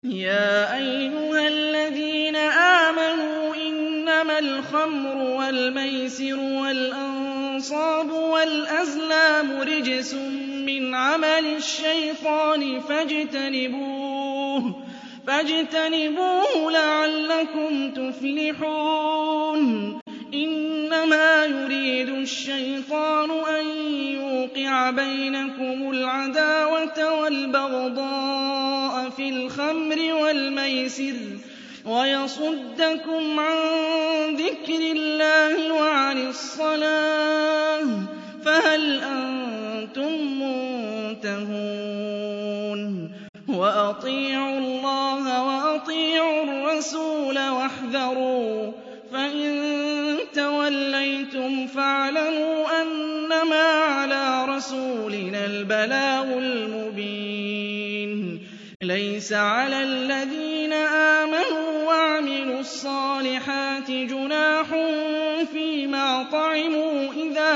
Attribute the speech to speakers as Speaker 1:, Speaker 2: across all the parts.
Speaker 1: يَا أَيُّهَا الَّذِينَ آمَنُوا إِنَّمَا الْخَمْرُ وَالْمَيْسِرُ وَالْأَنصَابُ وَالْأَزْلَامُ رِجْسٌ مِّنْ عَمَلِ الشَّيْطَانِ فاجتنبوه لَعَلَّكُمْ تُفْلِحُونَ إِنَّمَا يُرِيدُ الشَّيْطَانُ أَن يُوقِعَ بَيْنَكُمُ الْعَدَاوَةَ وَالْبَغْضَاءَ فِي الْخَمْرِ وَالْمَيْسِرِ وَيَصُدَّكُمْ عَن ذِكْرِ اللَّهِ وَعَنِ الصَّلَاةِ ۖ فَهَلْ أَنتُم مُّنتَهُونَ وَأَطِيعُوا اللَّهَ وَأَطِيعُوا الرَّسُولَ وَاحْذَرُوا ۚ فَإِن تَوَلَّيْتُمْ فَاعْلَمُوا أَنَّمَا عَلَىٰ رَسُولِنَا الْبَلَاغُ الْمُبِينُ لَيْسَ عَلَى الَّذِينَ آمَنُوا وَعَمِلُوا الصَّالِحَاتِ جُنَاحٌ فِيمَا طَعِمُوا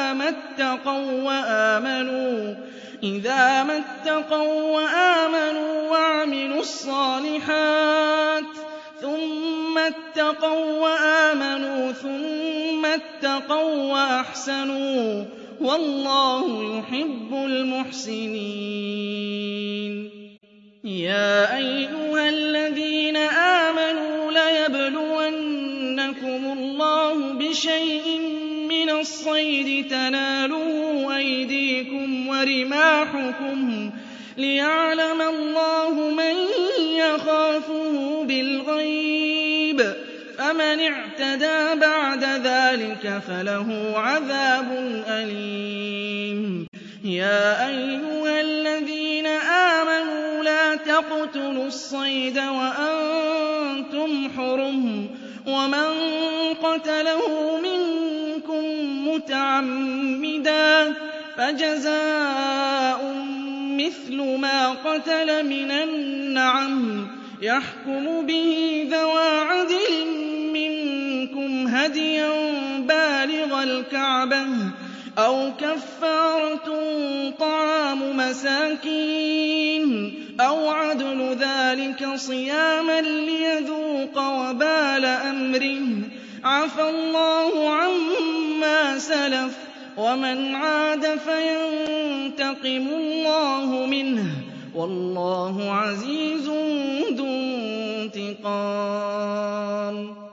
Speaker 1: إِذَا مَا اتَّقَوا وَّآمَنُوا وَعَمِلُوا الصَّالِحَاتِ ثُمَّ اتَّقَوا وَّآمَنُوا ثُمَّ اتَّقَوا وَّأَحْسَنُوا ۗ وَاللَّهُ يُحِبُّ الْمُحْسِنِينَ يَا أَيُّهَا الَّذِينَ آمَنُوا لَيَبْلُوَنَّكُمُ اللَّهُ بِشَيْءٍ مِّنَ الصَّيْدِ تَنَالُهُ أَيْدِيكُمْ وَرِمَاحُكُمْ لِيَعْلَمَ اللَّهُ مَن يَخَافُهُ بِالْغَيْبِ ۚ فَمَنِ اعْتَدَىٰ بَعْدَ ذَٰلِكَ فَلَهُ عَذَابٌ أَلِيمٌ يَا أَيُّهَا الَّذِينَ آمَنُوا لَا تَقْتُلُوا الصَّيْدَ وَأَنتُمْ حُرُمٌ ۚ وَمَن قَتَلَهُ مِنكُم مُّتَعَمِّدًا فَجَزَاءٌ مِّثْلُ مَا قَتَلَ مِنَ النَّعَمِ يَحْكُمُ بِهِ ذَوَا عَدْلٍ مِّنكُمْ هَدْيًا بَالِغَ الْكَعْبَةِ أَوْ كَفَّارَةٌ طَعَامُ مَسَاكِينَ أَوْ عَدْلُ ذَٰلِكَ صِيَامًا لِّيَذُوقَ وَبَالَ أَمْرِهِ ۗ عَفَا اللَّهُ عَمَّا سَلَفَ ۚ وَمَنْ عَادَ فَيَنتَقِمُ اللَّهُ مِنْهُ ۗ وَاللَّهُ عَزِيزٌ ذُو انتِقَامٍ